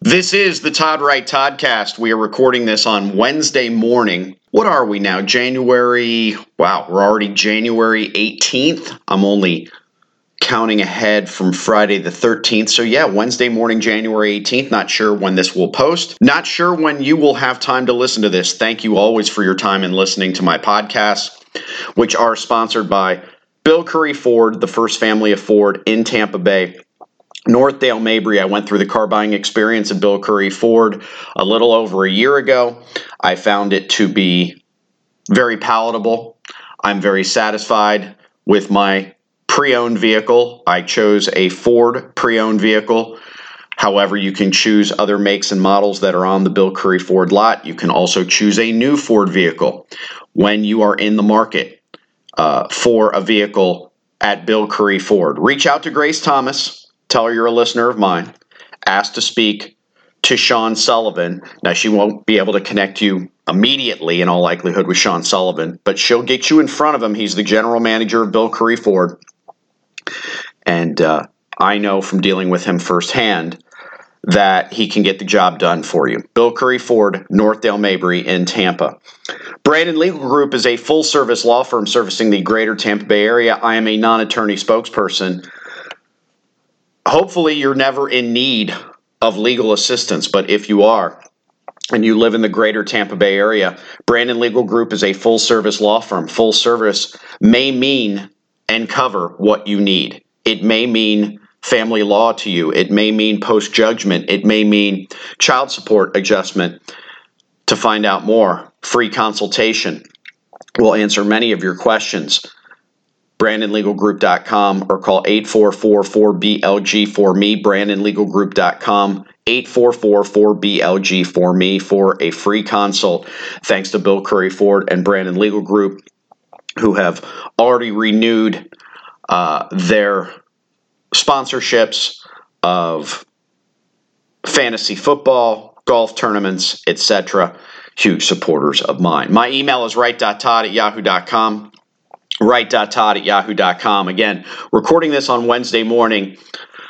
This is the Todd Wright Toddcast. We are recording this on Wednesday morning. What are we now? We're already January 18th. I'm only counting ahead from Friday the 13th. So yeah, Wednesday morning, January 18th. Not sure when this will post. Not sure when you will have time to listen to this. Thank you always for your time in listening to my podcasts, which are sponsored by Bill Curry Ford, the first family of Ford in Tampa Bay. Northdale Mabry. I went through the car buying experience of Bill Curry Ford a little over a year ago. I found it to be very palatable. I'm very satisfied with my pre-owned vehicle. I chose a Ford pre-owned vehicle. However, you can choose other makes and models that are on the Bill Curry Ford lot. You can also choose a new Ford vehicle when you are in the market for a vehicle at Bill Curry Ford. Reach out to Grace Thomas. Tell her you're a listener of mine. Ask to speak to Sean Sullivan. Now, she won't be able to connect you immediately, in all likelihood, with Sean Sullivan, but she'll get you in front of him. He's the general manager of Bill Curry Ford. And I know from dealing with him firsthand that he can get the job done for you. Bill Curry Ford, Northdale Mabry in Tampa. Brandon Legal Group is a full-service law firm servicing the greater Tampa Bay area. I am a non-attorney spokesperson. Hopefully, you're never in need of legal assistance, but if you are and you live in the greater Tampa Bay area, Brandon Legal Group is a full-service law firm. Full service may mean and cover what you need. It may mean family law to you. It may mean post-judgment. It may mean child support adjustment. To find out more, free consultation. We'll answer many of your questions. BrandonLegalGroup.com or call 844-4BLG-4ME, BrandonLegalGroup.com, 844-4BLG-4ME for a free consult. Thanks to Bill Curry Ford and Brandon Legal Group, who have already renewed their sponsorships of fantasy football, golf tournaments, etc. Huge supporters of mine. My email is wright.todd@yahoo.com. Wright.todd@yahoo.com. Again, recording this on Wednesday morning.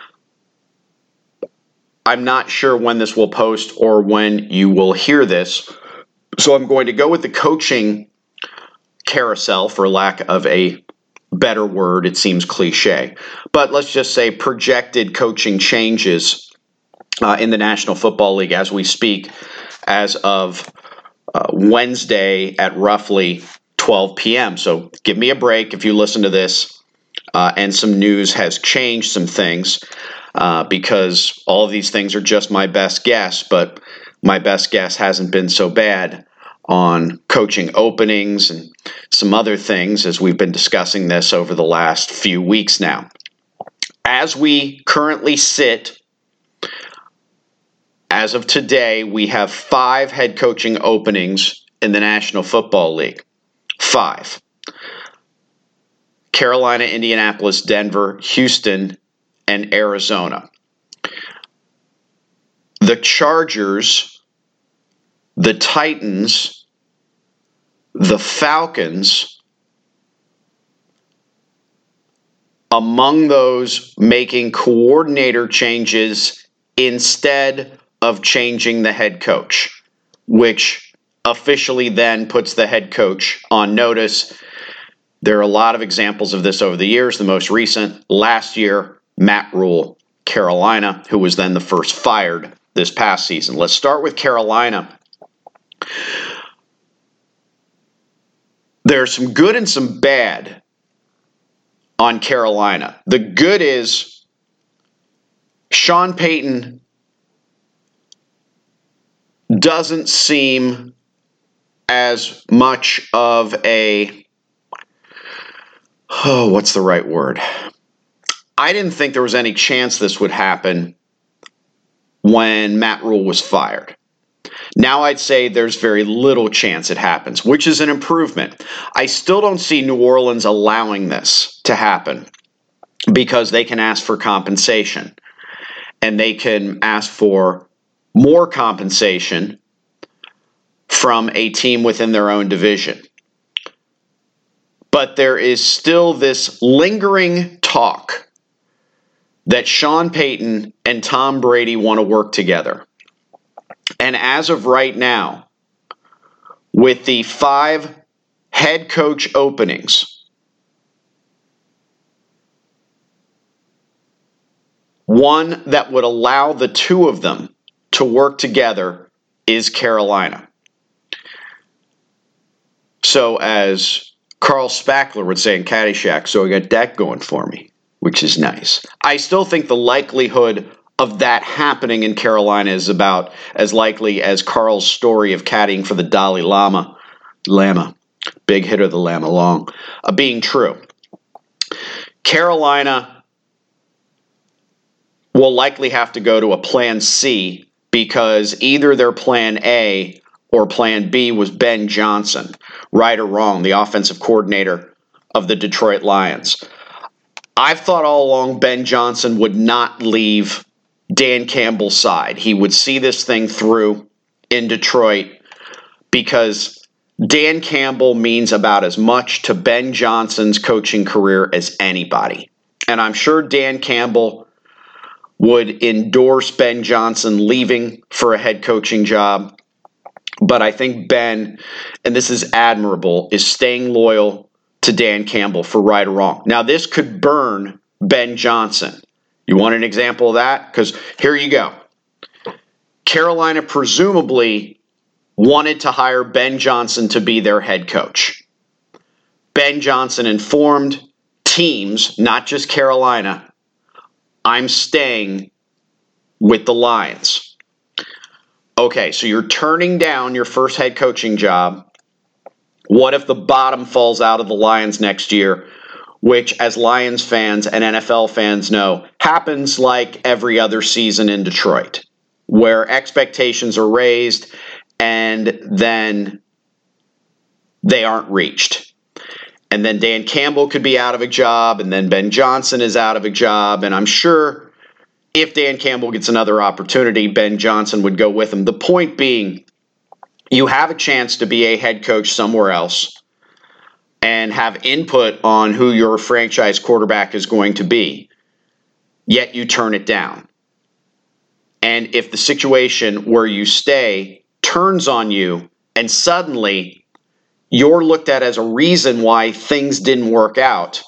I'm not sure when this will post or when you will hear this. So I'm going to go with the coaching carousel, for lack of a better word. It seems cliche. But let's just say projected coaching changes in the National Football League as we speak, as of Wednesday at roughly 12 p.m. So give me a break if you listen to this and some news has changed some things because all of these things are just my best guess, but my best guess hasn't been so bad on coaching openings and some other things as we've been discussing this over the last few weeks now. As we currently sit, as of today, we have 5 head coaching openings in the National Football League. 5. Carolina, Indianapolis, Denver, Houston, and Arizona. The Chargers, the Titans, the Falcons, among those making coordinator changes instead of changing the head coach, which officially then puts the head coach on notice. There are a lot of examples of this over the years. The most recent, last year, Matt Rhule, Carolina, who was then the first fired this past season. Let's start with Carolina. There's some good and some bad on Carolina. The good is Sean Payton doesn't seem as much of a, what's the right word? I didn't think there was any chance this would happen when Matt Rhule was fired. Now I'd say there's very little chance it happens, which is an improvement. I still don't see New Orleans allowing this to happen because they can ask for compensation and they can ask for more compensation from a team within their own division. But there is still this lingering talk that Sean Payton and Tom Brady want to work together. And as of right now, with the 5 head coach openings, one that would allow the two of them to work together is Carolina. So as Carl Spackler would say in Caddyshack, so I got that going for me, which is nice. I still think the likelihood of that happening in Carolina is about as likely as Carl's story of caddying for the Dalai Lama, big hitter the Lama Long, being true. Carolina will likely have to go to a plan C because either their plan A or plan B was Ben Johnson, right or wrong, the offensive coordinator of the Detroit Lions. I've thought all along Ben Johnson would not leave Dan Campbell's side. He would see this thing through in Detroit because Dan Campbell means about as much to Ben Johnson's coaching career as anybody. And I'm sure Dan Campbell would endorse Ben Johnson leaving for a head coaching job. But I think Ben, and this is admirable, is staying loyal to Dan Campbell for right or wrong. Now, this could burn Ben Johnson. You want an example of that? Because here you go. Carolina presumably wanted to hire Ben Johnson to be their head coach. Ben Johnson informed teams, not just Carolina, I'm staying with the Lions. Okay, so you're turning down your first head coaching job. What if the bottom falls out of the Lions next year, which, as Lions fans and NFL fans know, happens like every other season in Detroit, where expectations are raised and then they aren't reached. And then Dan Campbell could be out of a job, and then Ben Johnson is out of a job, and I'm sure if Dan Campbell gets another opportunity, Ben Johnson would go with him. The point being, you have a chance to be a head coach somewhere else and have input on who your franchise quarterback is going to be, yet you turn it down. And if the situation where you stay turns on you and suddenly you're looked at as a reason why things didn't work out,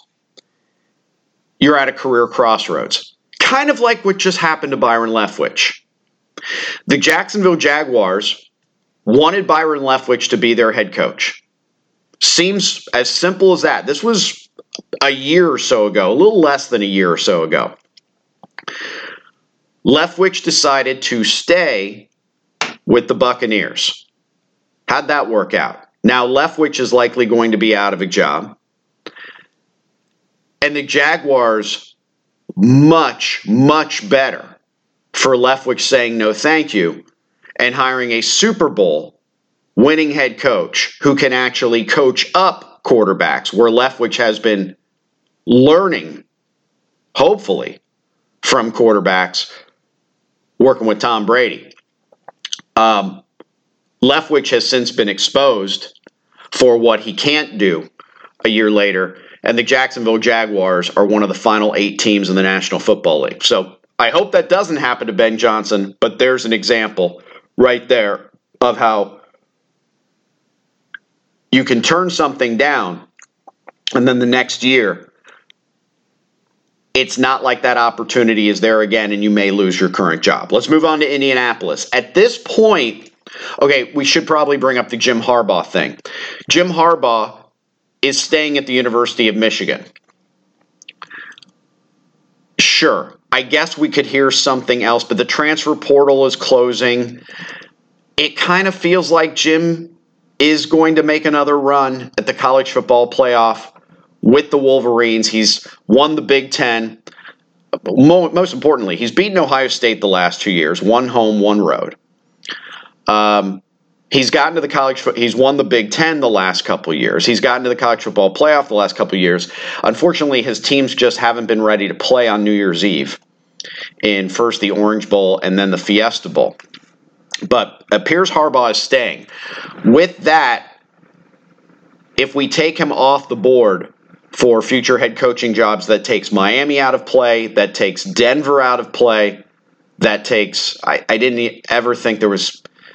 you're at a career crossroads. Kind of like what just happened to Byron Leftwich. The Jacksonville Jaguars wanted Byron Leftwich to be their head coach. Seems as simple as that. This was a year or so ago, a little less than a year or so ago. Leftwich decided to stay with the Buccaneers. How'd that work out? Now Leftwich is likely going to be out of a job. And the Jaguars, much, much better for Leftwich saying no thank you and hiring a Super Bowl winning head coach who can actually coach up quarterbacks, where Leftwich has been learning, hopefully, from quarterbacks working with Tom Brady. Leftwich has since been exposed for what he can't do a year later, and the Jacksonville Jaguars are one of the final 8 teams in the National Football League. So I hope that doesn't happen to Ben Johnson, but there's an example right there of how you can turn something down, and then the next year, it's not like that opportunity is there again, and you may lose your current job. Let's move on to Indianapolis. At this point, okay, we should probably bring up the Jim Harbaugh thing. Jim Harbaugh is staying at the University of Michigan. Sure, I guess we could hear something else, but the transfer portal is closing. It kind of feels like Jim is going to make another run at the college football playoff with the Wolverines. He's won the Big Ten. Most importantly, he's beaten Ohio State the last 2 years, one home, one road. He's gotten to the college. He's won the Big Ten the last couple of years. He's gotten to the college football playoff the last couple of years. Unfortunately, his teams just haven't been ready to play on New Year's Eve in first the Orange Bowl and then the Fiesta Bowl. But it appears Harbaugh is staying. With that, if we take him off the board for future head coaching jobs, that takes Miami out of play, that takes Denver out of play, that takes, I didn't ever think there was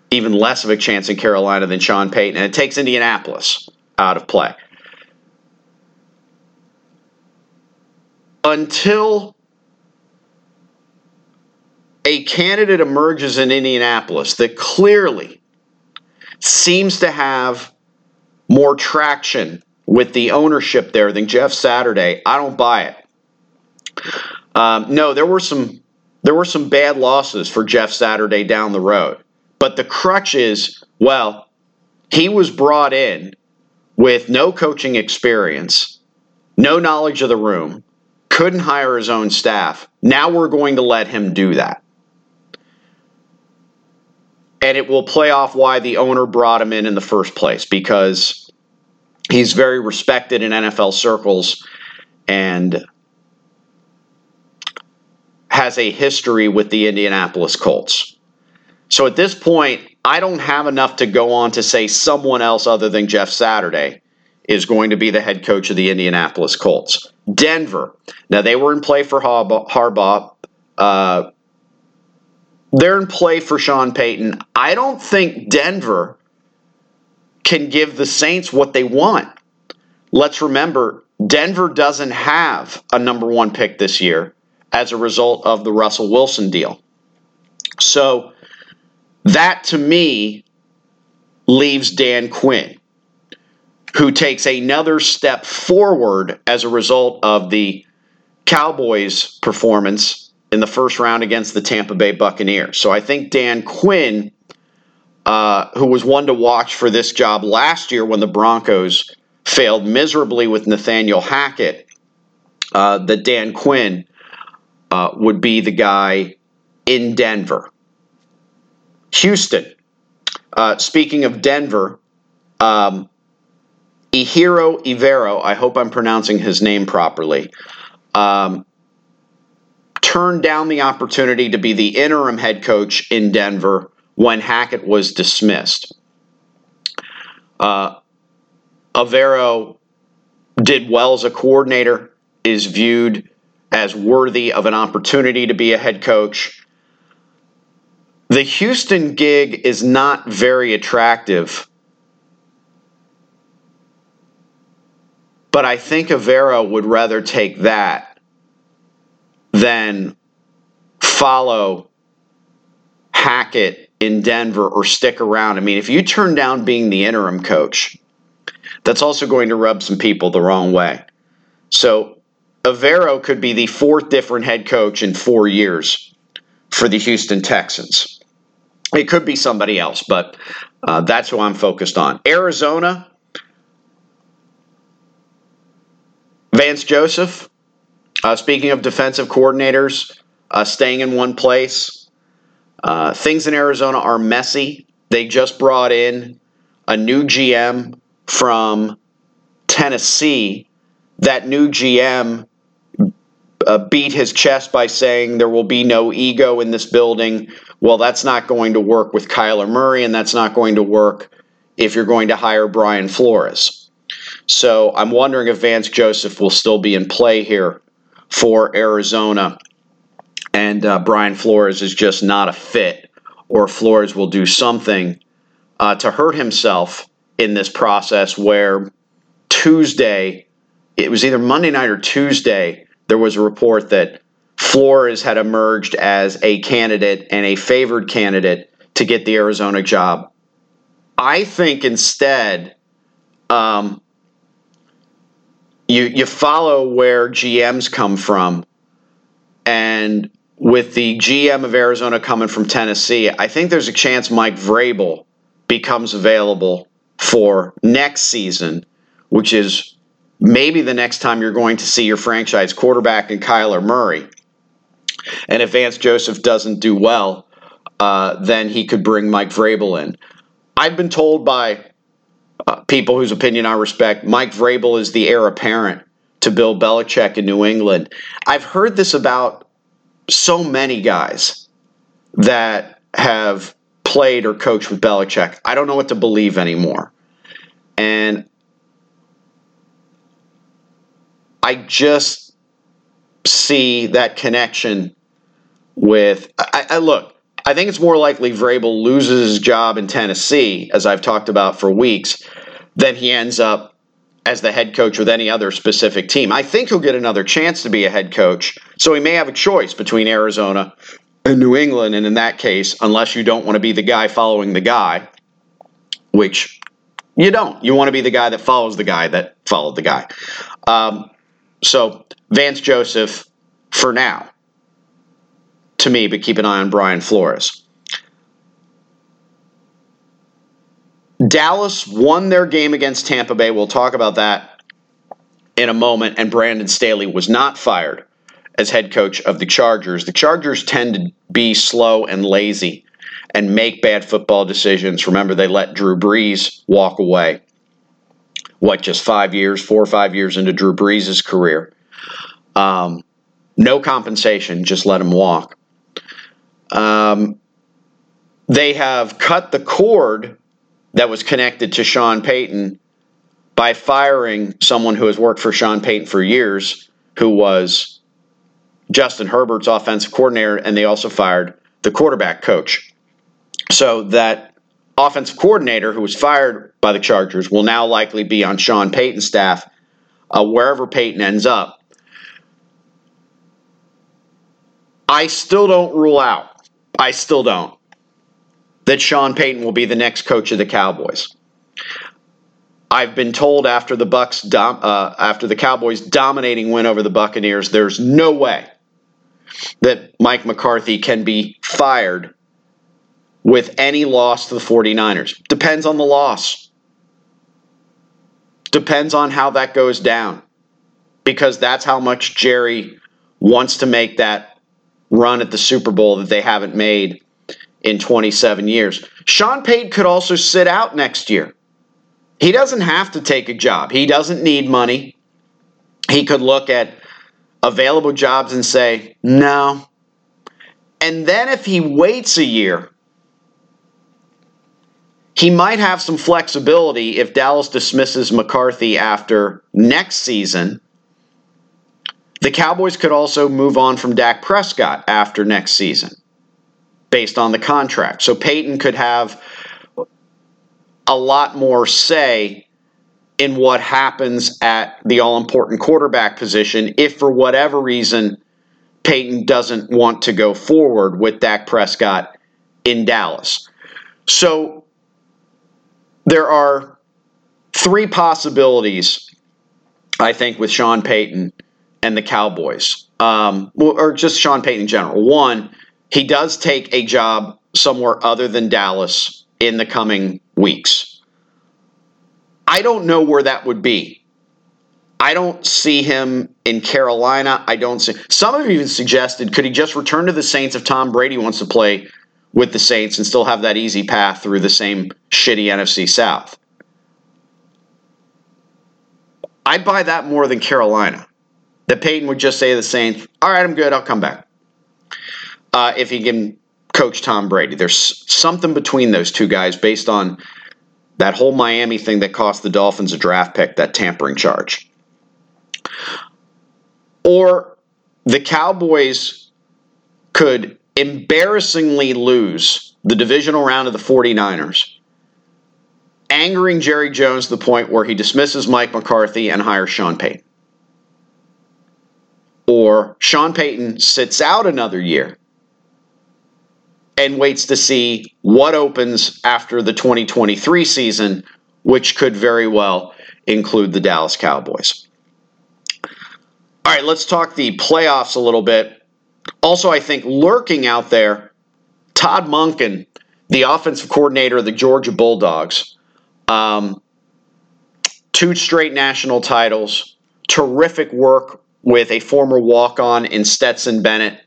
even less of a chance in Carolina than Sean Payton, and it takes Indianapolis out of play. Until a candidate emerges in Indianapolis that clearly seems to have more traction with the ownership there than Jeff Saturday, I don't buy it. No, there were some bad losses for Jeff Saturday down the road. But the crutch is, well, he was brought in with no coaching experience, no knowledge of the room, couldn't hire his own staff. Now we're going to let him do that. And it will play off why the owner brought him in the first place, because he's very respected in NFL circles and has a history with the Indianapolis Colts. So at this point, I don't have enough to go on to say someone else other than Jeff Saturday is going to be the head coach of the Indianapolis Colts. Denver. Now, they were in play for Harbaugh. They're in play for Sean Payton. I don't think Denver can give the Saints what they want. Let's remember, Denver doesn't have a number one pick this year as a result of the Russell Wilson deal. So that, to me, leaves Dan Quinn, who takes another step forward as a result of the Cowboys' performance in the first round against the Tampa Bay Buccaneers. So I think Dan Quinn, who was one to watch for this job last year when the Broncos failed miserably with Nathaniel Hackett, that Dan Quinn would be the guy in Denver. Houston. Speaking of Denver, Ejiro Evero, I hope I'm pronouncing his name properly, turned down the opportunity to be the interim head coach in Denver when Hackett was dismissed. Evero did well as a coordinator, is viewed as worthy of an opportunity to be a head coach. The Houston gig is not very attractive, but I think Evero would rather take that than follow Hackett in Denver or stick around. I mean, if you turn down being the interim coach, that's also going to rub some people the wrong way. So Evero could be the fourth different head coach in 4 years for the Houston Texans. It could be somebody else, but that's who I'm focused on. Arizona, Vance Joseph, speaking of defensive coordinators, staying in one place. Things in Arizona are messy. They just brought in a new GM from Tennessee. That new GM beat his chest by saying there will be no ego in this building. Well, that's not going to work with Kyler Murray, and that's not going to work if you're going to hire Brian Flores. So I'm wondering if Vance Joseph will still be in play here for Arizona, and Brian Flores is just not a fit, or Flores will do something to hurt himself in this process where Tuesday, it was either Monday night or Tuesday, there was a report that Flores had emerged as a candidate and a favored candidate to get the Arizona job. I think instead, you follow where GMs come from, and with the GM of Arizona coming from Tennessee, I think there's a chance Mike Vrabel becomes available for next season, which is maybe the next time you're going to see your franchise quarterback in Kyler Murray. And if Vance Joseph doesn't do well, then he could bring Mike Vrabel in. I've been told by people whose opinion I respect, Mike Vrabel is the heir apparent to Bill Belichick in New England. I've heard this about so many guys that have played or coached with Belichick. I don't know what to believe anymore. And I just see that connection with, I I think it's more likely Vrabel loses his job in Tennessee, as I've talked about for weeks, than he ends up as the head coach with any other specific team. I think he'll get another chance to be a head coach, so he may have a choice between Arizona and New England, and in that case, unless you don't want to be the guy following the guy, which you don't. You want to be the guy that follows the guy that followed the guy. So Vance Joseph for now, to me, but keep an eye on Brian Flores. Dallas won their game against Tampa Bay. We'll talk about that in a moment. And Brandon Staley was not fired as head coach of the Chargers. The Chargers tend to be slow and lazy and make bad football decisions. Remember, they let Drew Brees walk away. Just 5 years, 4 or 5 years into Drew Brees' career. No compensation, just let him walk. They have cut the cord that was connected to Sean Payton by firing someone who has worked for Sean Payton for years, who was Justin Herbert's offensive coordinator, and they also fired the quarterback coach. So that offensive coordinator who was fired by the Chargers will now likely be on Sean Payton's staff wherever Payton ends up. I still don't rule out, that Sean Payton will be the next coach of the Cowboys. I've been told after the Cowboys' dominating win over the Buccaneers, there's no way that Mike McCarthy can be fired with any loss to the 49ers. Depends on the loss. Depends on how that goes down. Because that's how much Jerry wants to make that run at the Super Bowl that they haven't made in 27 years. Sean Payton could also sit out next year. He doesn't have to take a job. He doesn't need money. He could look at available jobs and say, no. And then if he waits a year, he might have some flexibility if Dallas dismisses McCarthy after next season. The Cowboys could also move on from Dak Prescott after next season, based on the contract. So Payton could have a lot more say in what happens at the all-important quarterback position if, for whatever reason, Payton doesn't want to go forward with Dak Prescott in Dallas. So there are 3 possibilities, I think, with Sean Payton and the Cowboys, or just Sean Payton in general. One, he does take a job somewhere other than Dallas in the coming weeks. I don't know where that would be. I don't see him in Carolina. Some have even suggested, could he just return to the Saints if Tom Brady wants to play with the Saints and still have that easy path through the same shitty NFC South? I'd buy that more than Carolina. That Payton would just say to the Saints, all right, I'm good, I'll come back. If he can coach Tom Brady. There's something between those two guys based on that whole Miami thing that cost the Dolphins a draft pick, that tampering charge. Or the Cowboys could embarrassingly lose the divisional round of the 49ers, angering Jerry Jones to the point where he dismisses Mike McCarthy and hires Sean Payton. Or Sean Payton sits out another year and waits to see what opens after the 2023 season, which could very well include the Dallas Cowboys. All right, let's talk the playoffs a little bit. Also, I think lurking out there, Todd Monken, the offensive coordinator of the Georgia Bulldogs, 2 straight national titles, terrific work with a former walk-on in Stetson Bennett.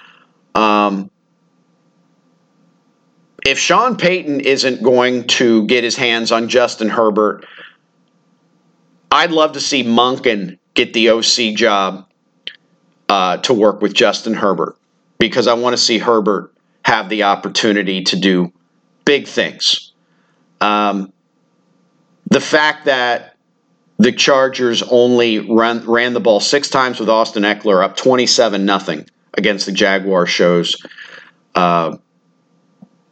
If Sean Payton isn't going to get his hands on Justin Herbert, I'd love to see Monken get the OC job to work with Justin Herbert, because I want to see Herbert have the opportunity to do big things. The fact that the Chargers only ran the ball 6 times with Austin Eckler, up 27-0 against the Jaguars, shows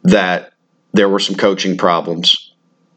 that there were some coaching problems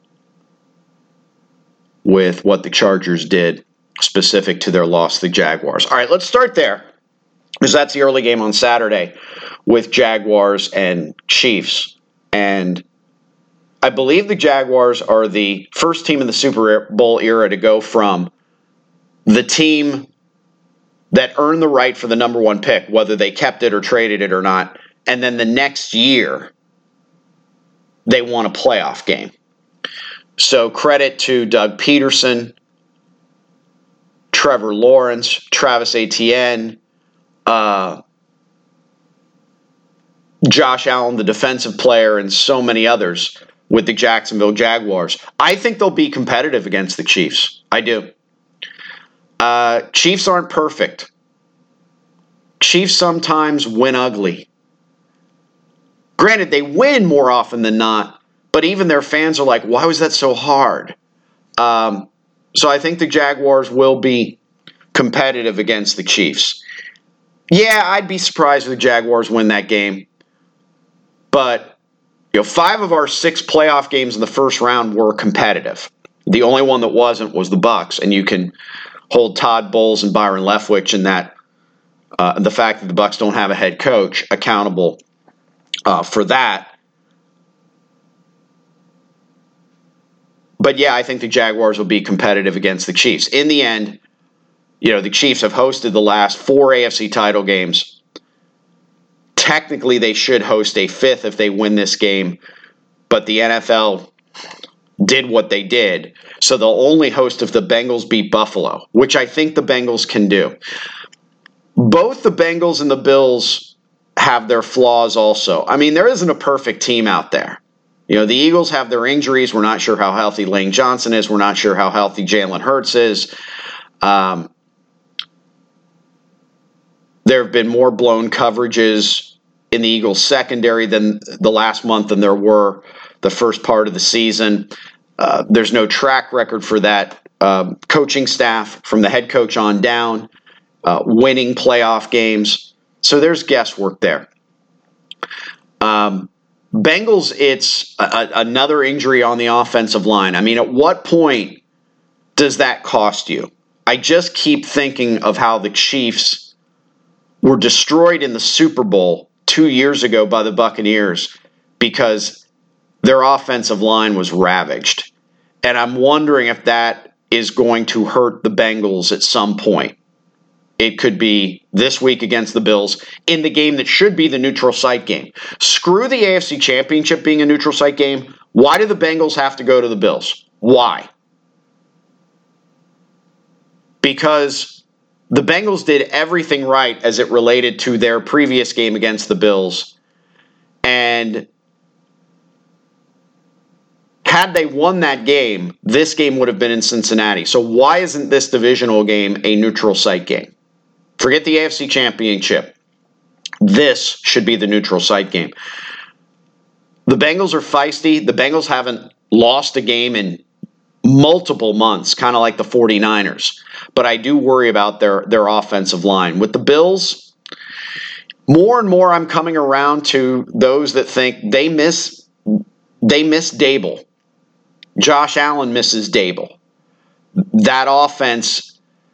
with what the Chargers did specific to their loss to the Jaguars. All right, let's start there, because that's the early game on Saturday with Jaguars and Chiefs. And I believe the Jaguars are the first team in the Super Bowl era to go from the team that earned the right for the number one pick, whether they kept it or traded it or not, and then the next year they won a playoff game. So credit to Doug Peterson, Trevor Lawrence, Travis Etienne, Josh Allen, the defensive player, and so many others with the Jacksonville Jaguars. I think they'll be competitive against the Chiefs. I do. Chiefs aren't perfect. Chiefs sometimes win ugly. Granted, they win more often than not, but even their fans are like, why was that so hard? So I think the Jaguars will be competitive against the Chiefs. Yeah, I'd be surprised if the Jaguars win that game. But 5 of our 6 playoff games in the first round were competitive. The only one that wasn't was the Bucs, and you can hold Todd Bowles and Byron Leftwich and that the fact that the Bucs don't have a head coach accountable for that. But yeah, I think the Jaguars will be competitive against the Chiefs. In the end, the Chiefs have hosted the last 4 AFC title games. Technically, they should host a 5th if they win this game, but the NFL did what they did. So they'll only host if the Bengals beat Buffalo, which I think the Bengals can do. Both the Bengals and the Bills have their flaws also. I mean, there isn't a perfect team out there. The Eagles have their injuries. We're not sure how healthy Lane Johnson is. We're not sure how healthy Jalen Hurts is. There have been more blown coverages in the Eagles secondary than the last month than there were the first part of the season. There's no track record for that coaching staff from the head coach on down, winning playoff games. So there's guesswork there. Bengals, it's another injury on the offensive line. I mean, at what point does that cost you? I just keep thinking of how the Chiefs were destroyed in the Super Bowl 2 years ago by the Buccaneers because their offensive line was ravaged. And I'm wondering if that is going to hurt the Bengals at some point. It could be this week against the Bills in the game that should be the neutral site game. Screw the AFC Championship being a neutral site game. Why do the Bengals have to go to the Bills? Why? Because the Bengals did everything right as it related to their previous game against the Bills. And had they won that game, this game would have been in Cincinnati. So why isn't this divisional game a neutral site game? Forget the AFC Championship. This should be the neutral site game. The Bengals are feisty. The Bengals haven't lost a game in multiple months, kind of like the 49ers. But I do worry about their offensive line. With the Bills, more and more I'm coming around to those that think they miss Dable. Josh Allen misses Dable. That offense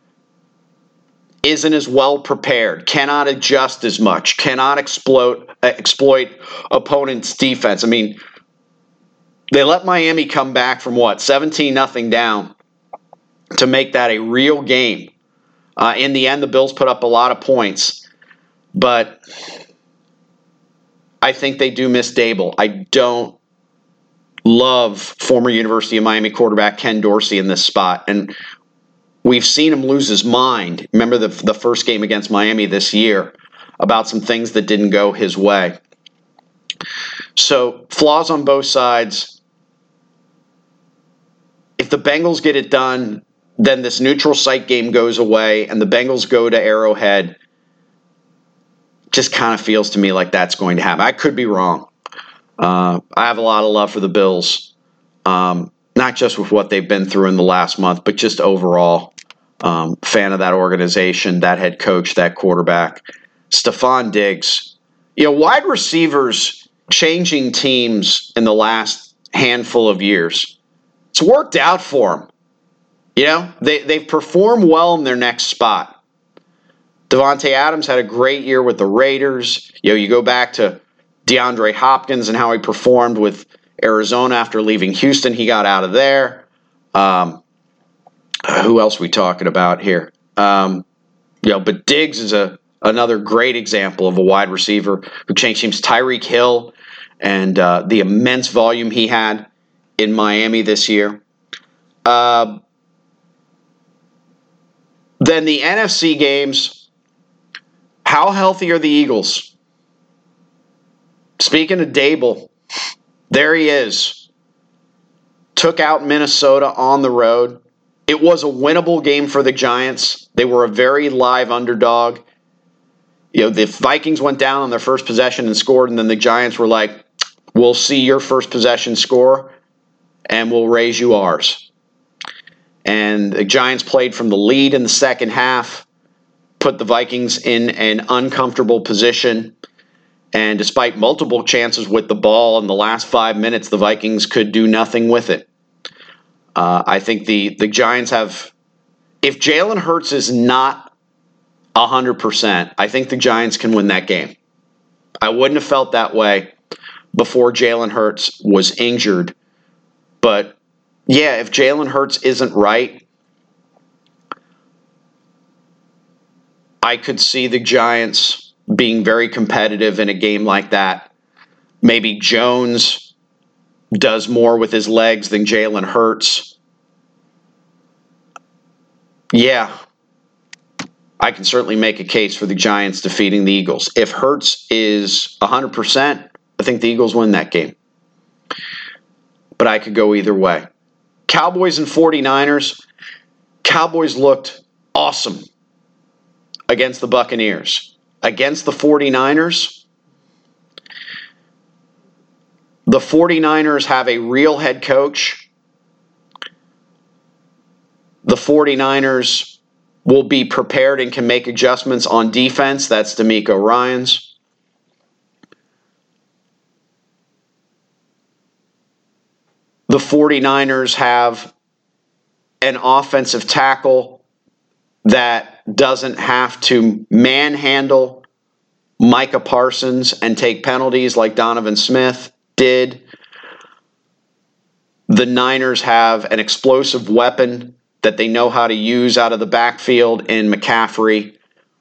isn't as well prepared, cannot adjust as much, cannot exploit opponents' defense. I mean, they let Miami come back from 17-0 down to make that a real game. In the end, the Bills put up a lot of points, but I think they do miss Dable. I don't love former University of Miami quarterback Ken Dorsey in this spot, and we've seen him lose his mind. Remember the first game against Miami this year about some things that didn't go his way. So, flaws on both sides. If the Bengals get it done, then this neutral site game goes away and the Bengals go to Arrowhead. Just kind of feels to me like that's going to happen. I could be wrong. I have a lot of love for the Bills, not just with what they've been through in the last month, but just overall. Fan of that organization, that head coach, that quarterback. Stephon Diggs. Wide receivers changing teams in the last handful of years. It's worked out for them. You know, they've performed well in their next spot. Davante Adams had a great year with the Raiders. You know, you go back to DeAndre Hopkins and how he performed with Arizona after leaving Houston. He got out of there. Who else are we talking about here? But Diggs is another great example of a wide receiver who changed teams. Tyreek Hill and the immense volume he had in Miami this year. Then the NFC games. How healthy are the Eagles? Speaking of Dable, there he is. Took out Minnesota on the road. It was a winnable game for the Giants. They were a very live underdog. You know, the Vikings went down on their first possession and scored, and then the Giants were like, we'll see your first possession score, and we'll raise you ours. And the Giants played from the lead in the second half, put the Vikings in an uncomfortable position, and despite multiple chances with the ball in the last 5 minutes, the Vikings could do nothing with it. I think the Giants have, if Jalen Hurts is not 100%, I think the Giants can win that game. I wouldn't have felt that way before Jalen Hurts was injured. But, yeah, if Jalen Hurts isn't right, I could see the Giants being very competitive in a game like that. Maybe Jones does more with his legs than Jalen Hurts. Yeah, I can certainly make a case for the Giants defeating the Eagles. If Hurts is 100%, I think the Eagles win that game. But I could go either way. Cowboys and 49ers. Cowboys looked awesome against the Buccaneers. Against the 49ers, the 49ers have a real head coach. The 49ers will be prepared and can make adjustments on defense. That's DeMeco Ryans. The 49ers have an offensive tackle that doesn't have to manhandle Micah Parsons and take penalties like Donovan Smith did. The Niners have an explosive weapon that they know how to use out of the backfield in McCaffrey.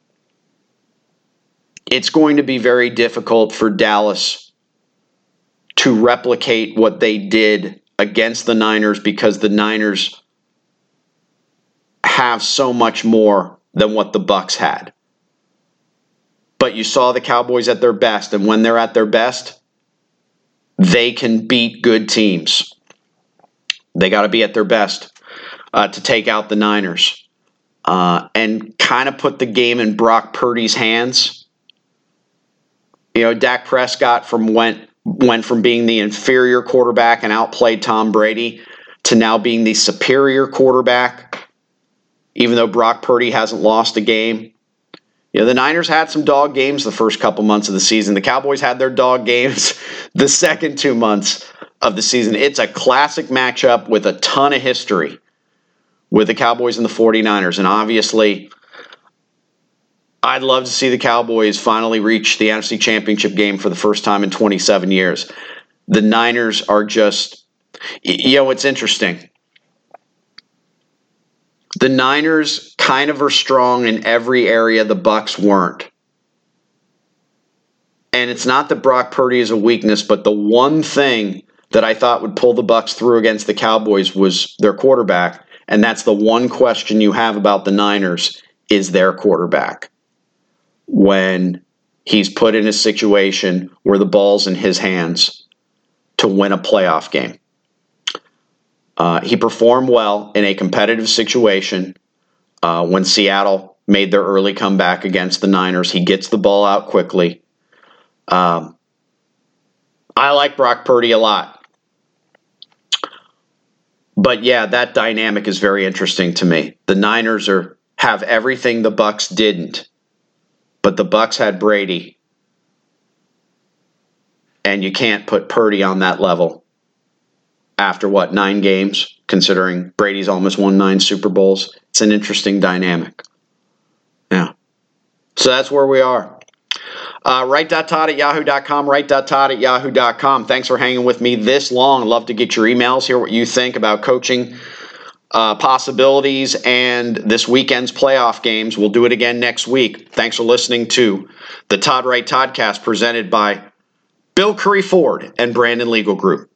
It's going to be very difficult for Dallas to replicate what they did against the Niners because the Niners have so much more than what the Bucs had. But you saw the Cowboys at their best, and when they're at their best, they can beat good teams. They got to be at their best to take out the Niners and kind of put the game in Brock Purdy's hands. You know, Dak Prescott went from being the inferior quarterback and outplayed Tom Brady to now being the superior quarterback, even though Brock Purdy hasn't lost a game. You know, the Niners had some dog games the first couple months of the season. The Cowboys had their dog games the second 2 months of the season. It's a classic matchup with a ton of history with the Cowboys and the 49ers. And obviously, I'd love to see the Cowboys finally reach the NFC Championship game for the first time in 27 years. The Niners are just, it's interesting. The Niners kind of are strong in every area the Bucs weren't. And it's not that Brock Purdy is a weakness, but the one thing that I thought would pull the Bucs through against the Cowboys was their quarterback. And that's the one question you have about the Niners is their quarterback. When he's put in a situation where the ball's in his hands to win a playoff game. He performed well in a competitive situation when Seattle made their early comeback against the Niners. He gets the ball out quickly. I like Brock Purdy a lot. But yeah, that dynamic is very interesting to me. The Niners have everything the Bucs didn't, but the Bucs had Brady. And you can't put Purdy on that level after, 9 games, considering Brady's almost won 9 Super Bowls. It's an interesting dynamic. Yeah. So that's where we are. Write.todd@yahoo.com, write.todd@yahoo.com. Thanks for hanging with me this long. I'd love to get your emails, hear what you think about coaching possibilities and this weekend's playoff games. We'll do it again next week. Thanks for listening to the Todd Wright Toddcast presented by Bill Curry Ford and Brandon Legal Group.